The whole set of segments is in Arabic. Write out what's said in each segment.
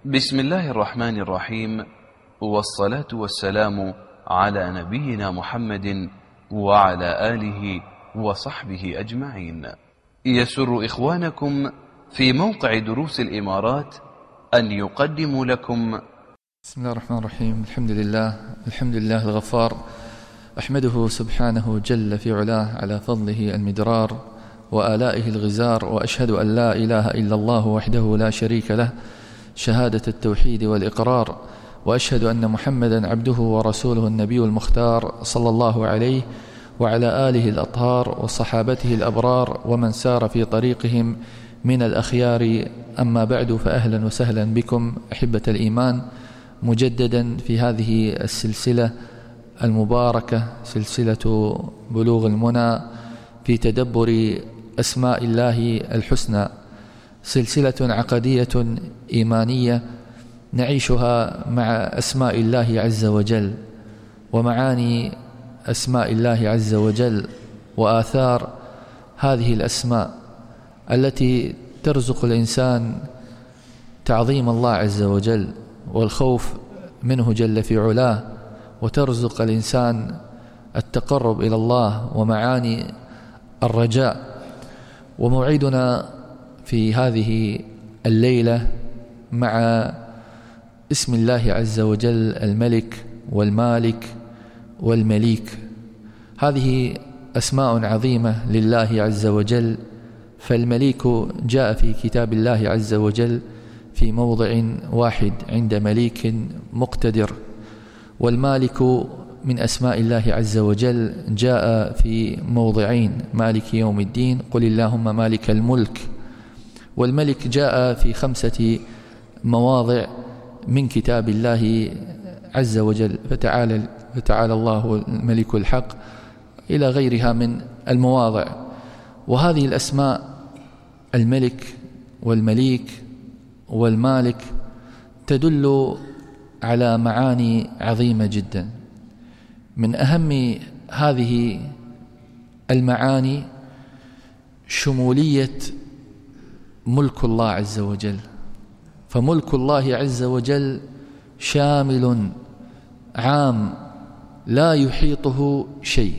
بسم الله الرحمن الرحيم، والصلاة والسلام على نبينا محمد وعلى آله وصحبه أجمعين. يسر إخوانكم في موقع دروس الإمارات أن يقدموا لكم بسم الله الرحمن الرحيم. الحمد لله الغفار، أحمده سبحانه جل في علاه على فضله المدرار وآلائه الغزار، وأشهد أن لا إله إلا الله وحده لا شريك له شهادة التوحيد والإقرار، وأشهد أن محمدا عبده ورسوله النبي المختار صلى الله عليه وعلى آله الأطهار وصحابته الأبرار ومن سار في طريقهم من الأخيار. أما بعد، فأهلا وسهلا بكم أحبة الإيمان مجددا في هذه السلسلة المباركة، سلسلة بلوغ المنى في تدبر أسماء الله الحسنى، سلسلة عقدية إيمانية نعيشها مع أسماء الله عز وجل ومعاني أسماء الله عز وجل وآثار هذه الأسماء التي ترزق الإنسان تعظيم الله عز وجل والخوف منه جل في علاه، وترزق الإنسان التقرب إلى الله ومعاني الرجاء. وموعدنا في هذه الليلة مع اسم الله عز وجل الملك والمالك والمليك. هذه أسماء عظيمة لله عز وجل، فالمليك جاء في كتاب الله عز وجل في موضع واحد عند مليك مقتدر، والمالك من أسماء الله عز وجل جاء في موضعين، مالك يوم الدين قل اللهم مالك الملك، والملك جاء في 5 مواضع من كتاب الله عز وجل، فتعالى الله الملك الحق إلى غيرها من المواضع. وهذه الأسماء الملك والمليك والمالك تدل على معاني عظيمة جدا. من أهم هذه المعاني شمولية ملك الله عز وجل، فملك الله عز وجل شامل عام لا يحيطه شيء.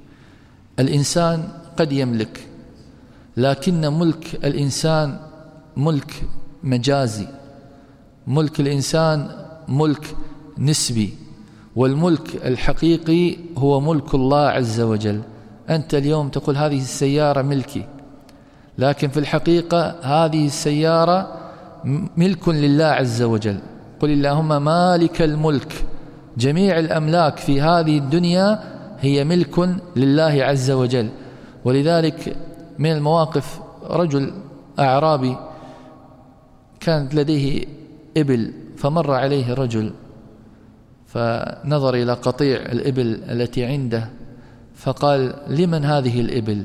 الإنسان قد يملك، لكن ملك الإنسان ملك مجازي، ملك الإنسان ملك نسبي، والملك الحقيقي هو ملك الله عز وجل. أنت اليوم تقول هذه السيارة ملكي، لكن في الحقيقة هذه السيارة ملك لله عز وجل. قل اللهم مالك الملك، جميع الأملاك في هذه الدنيا هي ملك لله عز وجل. ولذلك من المواقف رجل أعرابي كانت لديه إبل، فمر عليه رجل فنظر إلى قطيع الإبل التي عنده فقال لمن هذه الإبل؟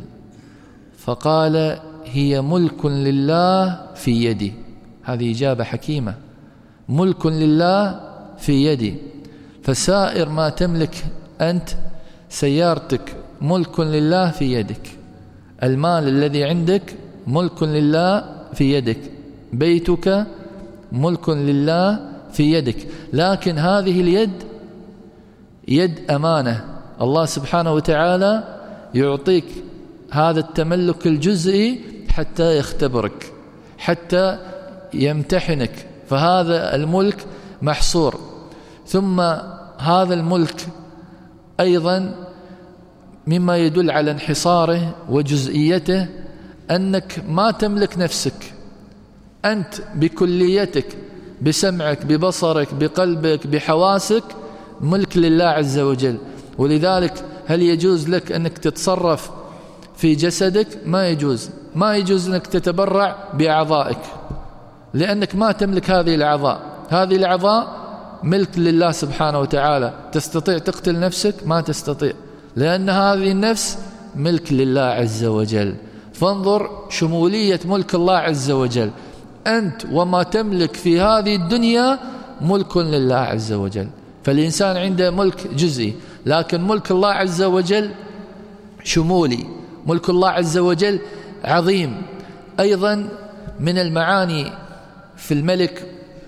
فقال هي ملك لله في يدي. هذه إجابة حكيمة، ملك لله في يدي. فسائر ما تملك أنت، سيارتك ملك لله في يدك، المال الذي عندك ملك لله في يدك، بيتك ملك لله في يدك. لكن هذه اليد يد أمانة، الله سبحانه وتعالى يعطيك هذا التملك الجزئي حتى يختبرك، حتى يمتحنك، فهذا الملك محصور. ثم هذا الملك أيضا مما يدل على انحصاره وجزئيته أنك ما تملك نفسك، أنت بكليتك، بسمعك، ببصرك، بقلبك، بحواسك، ملك لله عز وجل. ولذلك هل يجوز لك أنك تتصرف في جسدك؟ ما يجوز أنك تتبرع بأعضائك، لأنك ما تملك هذه الأعضاء. هذه الأعضاء ملك لله سبحانه وتعالى. تستطيع تقتل نفسك؟ ما تستطيع، لأن هذه النفس ملك لله عز وجل. فانظر شمولية ملك الله عز وجل، أنت وما تملك في هذه الدنيا ملك لله عز وجل. فالإنسان عنده ملك جزئي، لكن ملك الله عز وجل شمولي، ملك الله عز وجل عظيم. أيضا من المعاني في الملك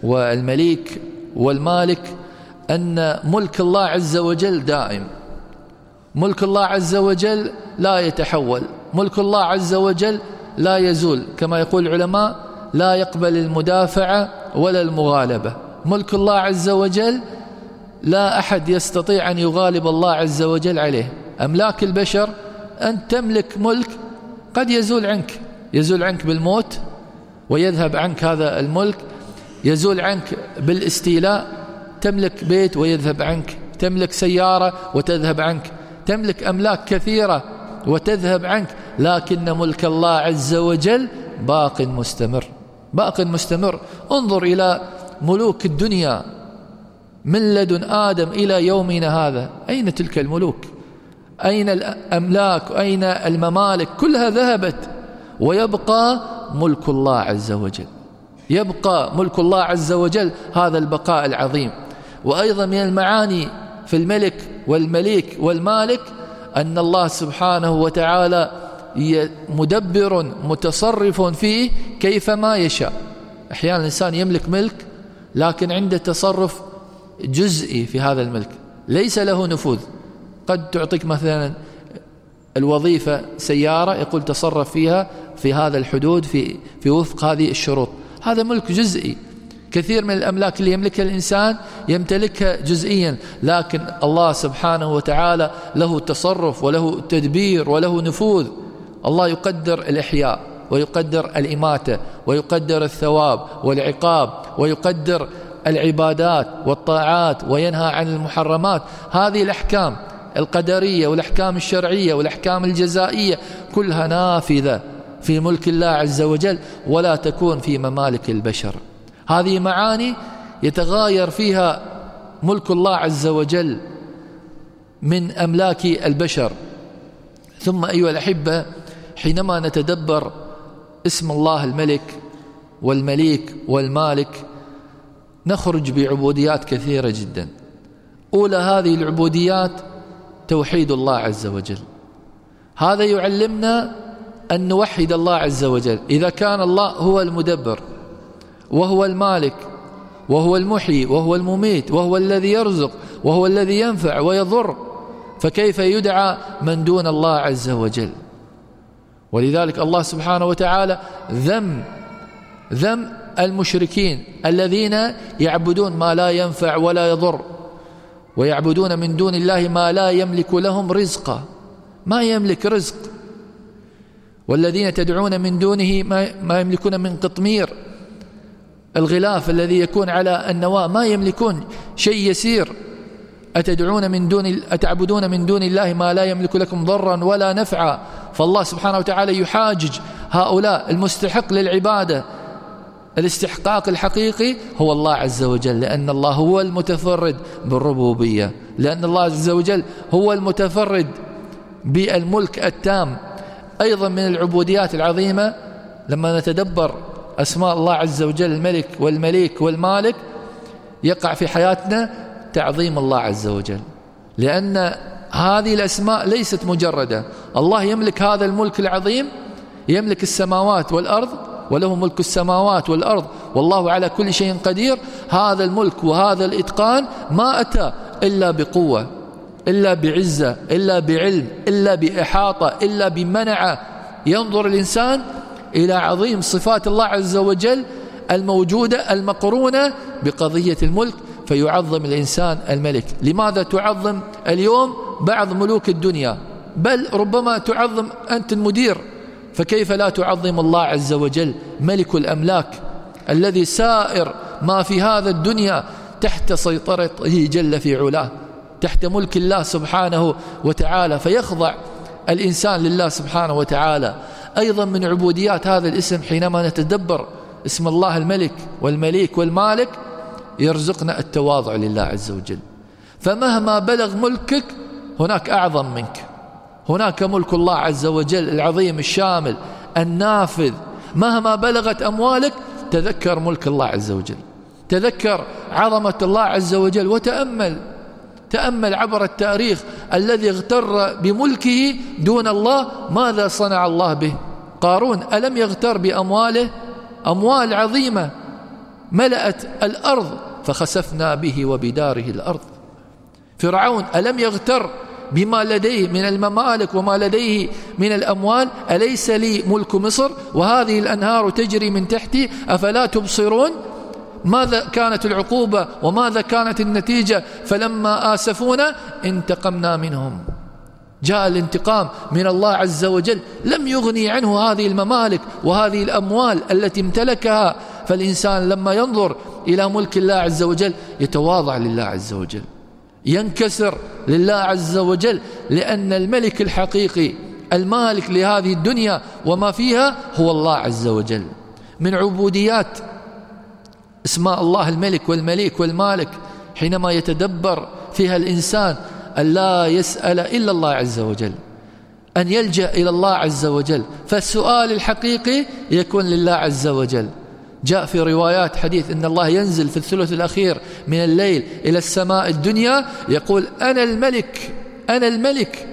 والمليك والمالك أن ملك الله عز وجل دائم، ملك الله عز وجل لا يتحول، ملك الله عز وجل لا يزول، كما يقول العلماء لا يقبل المدافعة ولا المغالبة. ملك الله عز وجل لا أحد يستطيع أن يغالب الله عز وجل عليه. أملاك البشر أن تملك ملك قد يزول عنك بالموت ويذهب عنك هذا الملك، يزول عنك بالاستيلاء، تملك بيت ويذهب عنك، تملك سيارة وتذهب عنك، تملك أملاك كثيرة وتذهب عنك، لكن ملك الله عز وجل باق مستمر، باق مستمر. انظر إلى ملوك الدنيا من لدن آدم إلى يومنا هذا، أين تلك الملوك؟ أين الأملاك؟ أين الممالك؟ كلها ذهبت، ويبقى ملك الله عز وجل، يبقى ملك الله عز وجل هذا البقاء العظيم. وأيضا من المعاني في الملك والمليك والمالك أن الله سبحانه وتعالى مدبر متصرف فيه كيفما يشاء. أحيانا الإنسان يملك ملك لكن عنده تصرف جزئي في هذا الملك، ليس له نفوذ. قد تعطيك مثلا الوظيفة سيارة، يقول تصرف فيها في هذا الحدود في وفق هذه الشروط، هذا ملك جزئي. كثير من الأملاك اللي يملكها الإنسان يمتلكها جزئيا، لكن الله سبحانه وتعالى له تصرف وله تدبير وله نفوذ. الله يقدر الإحياء ويقدر الإماتة ويقدر الثواب والعقاب ويقدر العبادات والطاعات وينهى عن المحرمات. هذه الأحكام القدرية والأحكام الشرعية والأحكام الجزائية كلها نافذة في ملك الله عز وجل، ولا تكون في ممالك البشر. هذه معاني يتغاير فيها ملك الله عز وجل من أملاك البشر. ثم أيها الأحبة، حينما نتدبر اسم الله الملك والمليك والمالك نخرج بعبوديات كثيرة جدا. أولى هذه العبوديات توحيد الله عز وجل. هذا يعلمنا أن نوحد الله عز وجل. إذا كان الله هو المدبر وهو المالك وهو المحيي وهو المميت وهو الذي يرزق وهو الذي ينفع ويضر، فكيف يدعى من دون الله عز وجل؟ ولذلك الله سبحانه وتعالى ذم المشركين الذين يعبدون ما لا ينفع ولا يضر، ويعبدون من دون الله ما لا يملك لهم رزقا، ما يملك رزق. والذين تدعون من دونه ما يملكون من قطمير، الغلاف الذي يكون على النواة، ما يملكون شيء يسير. أتعبدون من دون الله ما لا يملك لكم ضرا ولا نفعا. فالله سبحانه وتعالى يحاجج هؤلاء. المستحق للعبادة الاستحقاق الحقيقي هو الله عز وجل، لأن الله هو المتفرد بالربوبية، لأن الله عز وجل هو المتفرد بالملك التام. أيضا من العبوديات العظيمة لما نتدبر أسماء الله عز وجل الملك والمليك والمالك يقع في حياتنا تعظيم الله عز وجل، لأن هذه الأسماء ليست مجردة. الله يملك هذا الملك العظيم، يملك السماوات والأرض، وله ملك السماوات والأرض والله على كل شيء قدير. هذا الملك وهذا الإتقان ما أتى إلا بقوة، إلا بعزة، إلا بعلم، إلا بإحاطة، إلا بمنعة. ينظر الإنسان إلى عظيم صفات الله عز وجل الموجودة المقرونة بقضية الملك فيعظم الإنسان الملك. لماذا تعظم اليوم بعض ملوك الدنيا؟ بل ربما تعظم أنت المدير، فكيف لا تعظم الله عز وجل ملك الأملاك الذي سائر ما في هذا الدنيا تحت سيطرته جل في علاه، تحت ملك الله سبحانه وتعالى، فيخضع الإنسان لله سبحانه وتعالى. أيضا من عبوديات هذا الاسم حينما نتدبر اسم الله الملك والمليك والمالك يرزقنا التواضع لله عز وجل. فمهما بلغ ملكك هناك أعظم منك، هناك ملك الله عز وجل العظيم الشامل النافذ. مهما بلغت أموالك تذكر ملك الله عز وجل، تذكر عظمة الله عز وجل، تأمل عبر التاريخ الذي اغتر بملكه دون الله ماذا صنع الله به. قارون ألم يغتر بأمواله؟ أموال عظيمة ملأت الأرض فخسفنا به وبداره الأرض. فرعون ألم يغتر بما لديه من الممالك وما لديه من الأموال؟ أليس لي ملك مصر وهذه الأنهار تجري من تحتي أفلا تبصرون؟ ماذا كانت العقوبة وماذا كانت النتيجة؟ فلما آسفونا انتقمنا منهم. جاء الانتقام من الله عز وجل، لم يغني عنه هذه الممالك وهذه الأموال التي امتلكها. فالإنسان لما ينظر إلى ملك الله عز وجل يتواضع لله عز وجل، ينكسر لله عز وجل، لأن الملك الحقيقي المالك لهذه الدنيا وما فيها هو الله عز وجل. من عبوديات اسماء الله الملك والمليك والمالك حينما يتدبر فيها الإنسان أن لا يسأل إلا الله عز وجل، أن يلجأ إلى الله عز وجل، فالسؤال الحقيقي يكون لله عز وجل. جاء في روايات حديث أن الله ينزل في الثلث الأخير من الليل إلى السماء الدنيا يقول أنا الملك أنا الملك،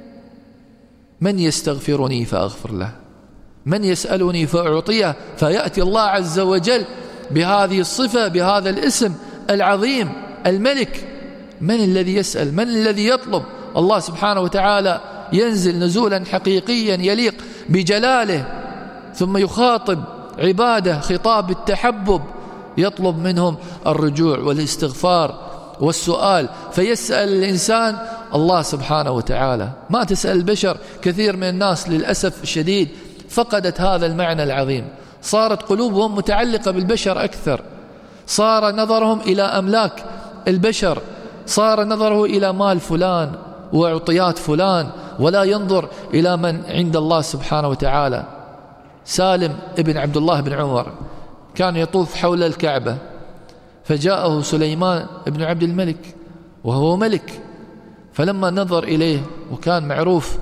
من يستغفرني فأغفر له، من يسألني فأعطيه. فيأتي الله عز وجل بهذه الصفة بهذا الاسم العظيم الملك. من الذي يسأل؟ من الذي يطلب؟ الله سبحانه وتعالى ينزل نزولا حقيقيا يليق بجلاله، ثم يخاطب عباده خطاب التحبب، يطلب منهم الرجوع والاستغفار والسؤال. فيسأل الإنسان الله سبحانه وتعالى، ما تسأل البشر. كثير من الناس للأسف الشديد فقدت هذا المعنى العظيم، صارت قلوبهم متعلقة بالبشر أكثر، صار نظرهم إلى أملاك البشر، صار نظره إلى مال فلان وعطيات فلان، ولا ينظر إلى من عند الله سبحانه وتعالى. سالم ابن عبد الله بن عمر كان يطوف حول الكعبة، فجاءه سليمان ابن عبد الملك وهو ملك، فلما نظر إليه وكان معروف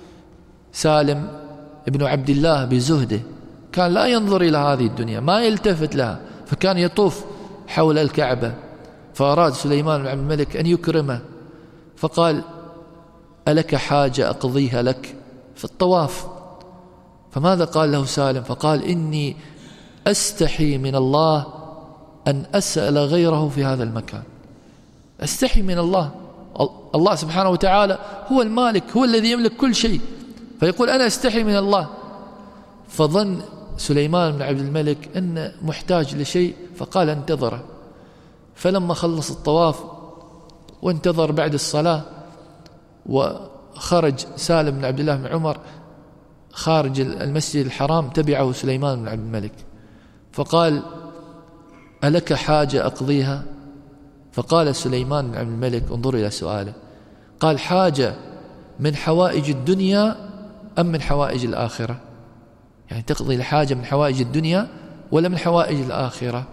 سالم ابن عبد الله بزهده، كان لا ينظر إلى هذه الدنيا، ما يلتفت لها، فكان يطوف حول الكعبة. فأراد سليمان بن عبد الملك أن يكرمه، فقال ألك حاجة أقضيها لك في الطواف؟ فماذا قال له سالم؟ فقال إني أستحي من الله أن أسأل غيره في هذا المكان. أستحي من الله، الله سبحانه وتعالى هو المالك، هو الذي يملك كل شيء، فيقول أنا أستحي من الله. فظن سليمان بن عبد الملك أنه محتاج لشيء، فقال انتظره. فلما خلص الطواف وانتظر بعد الصلاة، وخرج سالم بن عبد الله بن عمر خارج المسجد الحرام، تبعه سليمان بن عبد الملك، فقال ألك حاجة أقضيها؟ فقال سليمان بن عبد الملك، انظر إلى سؤاله، قال حاجة من حوائج الدنيا أم من حوائج الآخرة؟ يعني تقضي الحاجة من حوائج الدنيا ولا من حوائج الآخرة؟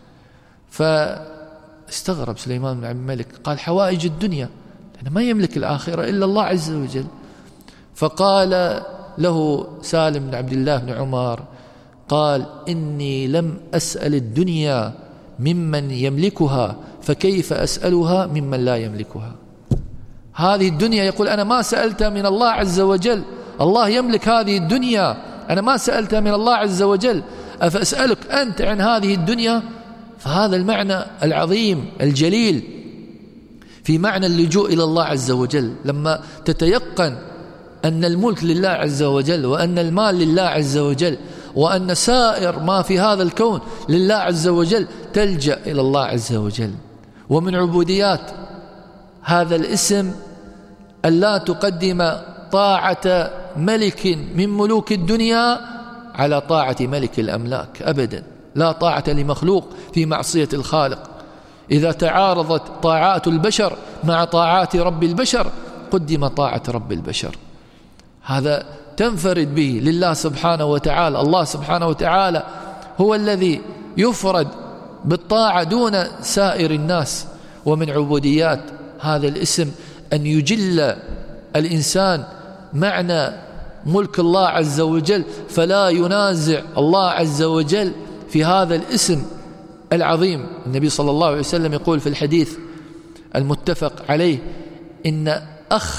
فاستغرب سليمان بن عبد الملك، قال حوائج الدنيا، لأنه ما يملك الآخرة إلا الله عز وجل. فقال له سالم بن عبد الله بن عمر، قال إني لم أسأل الدنيا ممن يملكها، فكيف أسألها ممن لا يملكها؟ هذه الدنيا يقول أنا ما سألتها من الله عز وجل، الله يملك هذه الدنيا، أنا ما سألتها من الله عز وجل، أفأسألك أنت عن هذه الدنيا؟ فهذا المعنى العظيم الجليل في معنى اللجوء إلى الله عز وجل. لما تتيقن أن الملك لله عز وجل، وأن المال لله عز وجل، وأن سائر ما في هذا الكون لله عز وجل، تلجأ إلى الله عز وجل. ومن عبوديات هذا الاسم أن لا تقدم طاعة ملك من ملوك الدنيا على طاعة ملك الأملاك أبدا، لا طاعة لمخلوق في معصية الخالق. إذا تعارضت طاعات البشر مع طاعات رب البشر قدم طاعة رب البشر، هذا تنفرد به لله سبحانه وتعالى. الله سبحانه وتعالى هو الذي يفرد بالطاعة دون سائر الناس. ومن عبوديات هذا الاسم أن يجل الإنسان معنى ملك الله عز وجل، فلا ينازع الله عز وجل في هذا الاسم العظيم. النبي صلى الله عليه وسلم يقول في الحديث المتفق عليه: إن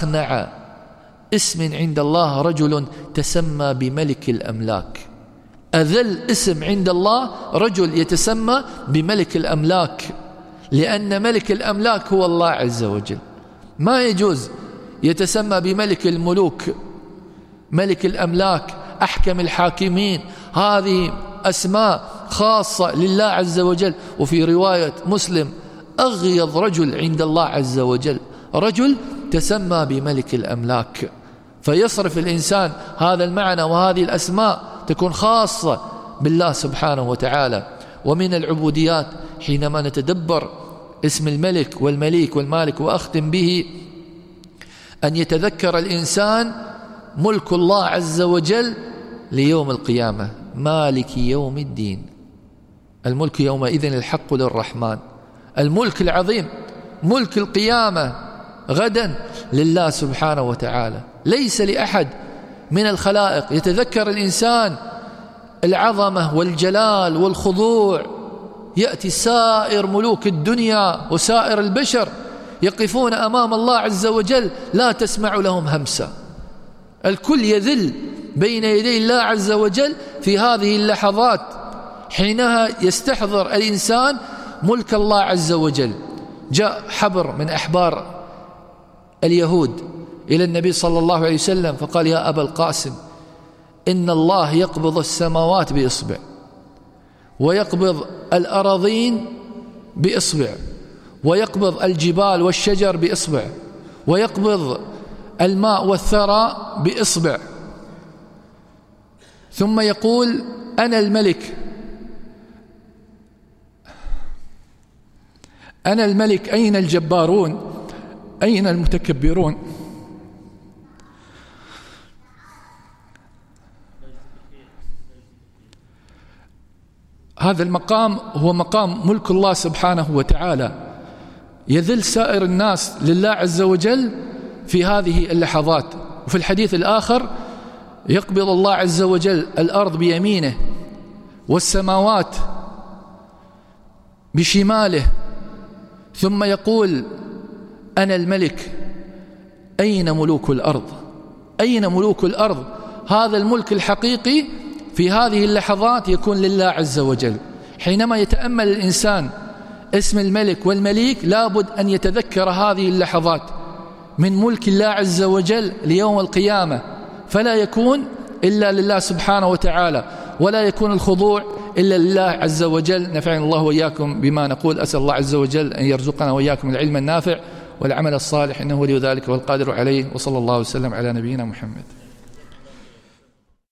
أخنع اسم عند الله رجل تسمى بملك الأملاك. أذل اسم عند الله رجل يتسمى بملك الأملاك، لأن ملك الأملاك هو الله عز وجل. ما يجوز يتسمى بملك الملوك، ملك الأملاك، أحكم الحاكمين، هذه أسماء خاصة لله عز وجل. وفي رواية مسلم: أغيظ رجل عند الله عز وجل رجل تسمى بملك الأملاك. فيصرف الإنسان هذا المعنى، وهذه الأسماء تكون خاصة بالله سبحانه وتعالى. ومن العبوديات حينما نتدبر اسم الملك والمليك والمالك، وأختم به، أن يتذكر الإنسان ملك الله عز وجل ليوم القيامة، مالك يوم الدين. الملك يومئذ الحق للرحمن، الملك العظيم، ملك القيامة غدا لله سبحانه وتعالى، ليس لأحد من الخلائق. يتذكر الإنسان العظمة والجلال والخضوع، يأتي سائر ملوك الدنيا وسائر البشر يقفون أمام الله عز وجل لا تسمع لهم همسة، الكل يذل بين يدي الله عز وجل في هذه اللحظات، حينها يستحضر الإنسان ملك الله عز وجل. جاء حبر من أحبار اليهود إلى النبي صلى الله عليه وسلم فقال: يا أبا القاسم، إن الله يقبض السماوات بإصبع، ويقبض الأراضين بإصبع، ويقبض الجبال والشجر بإصبع، ويقبض الماء والثرى بإصبع، ثم يقول: أنا الملك، أنا الملك، أين الجبارون؟ أين المتكبرون؟ هذا المقام هو مقام ملك الله سبحانه وتعالى، يذل سائر الناس لله عز وجل في هذه اللحظات. وفي الحديث الآخر: يقبض الله عز وجل الأرض بيمينه والسماوات بشماله، ثم يقول: أنا الملك، أين ملوك الأرض؟ أين ملوك الأرض؟ هذا الملك الحقيقي في هذه اللحظات يكون لله عز وجل. حينما يتأمل الإنسان اسم الملك والمليك لابد أن يتذكر هذه اللحظات من ملك الله عز وجل ليوم القيامة، فلا يكون إلا لله سبحانه وتعالى، ولا يكون الخضوع إلا لله عز وجل. نفعني الله وإياكم بما نقول. أسأل الله عز وجل أن يرزقنا وإياكم العلم النافع والعمل الصالح، إنه ولي ذلك والقادر عليه. وصلى الله وسلم على نبينا محمد.